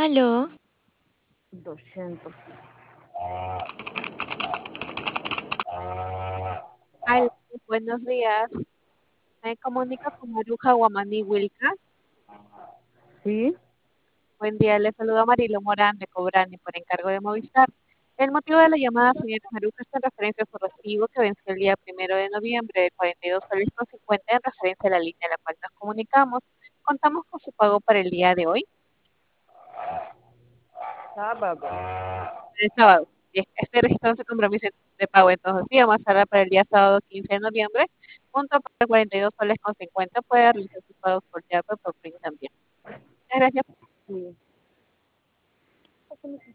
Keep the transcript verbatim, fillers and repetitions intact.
Aló, Doscientos. Aló, buenos días. Me comunico con Maruja Guamaní Wilca. ¿Sí? Buen día, le saludo Marilo Morán de Cobrani por encargo de Movistar. El motivo de la llamada, señora Maruja, es en referencia a su recibo que venció el día primero de noviembre de cuarenta y dos soles con cincuenta en referencia a la línea a la cual nos comunicamos. Contamos con su pago para el día de hoy, Sábado. el sábado. Y es- este registrado se compromiso de pago entonces sí, vamos a hablar para el día sábado quince de noviembre, junto para cuarenta y dos soles con cincuenta puede realizar sus pagos por Yape por Print también. Muchas gracias. Sí.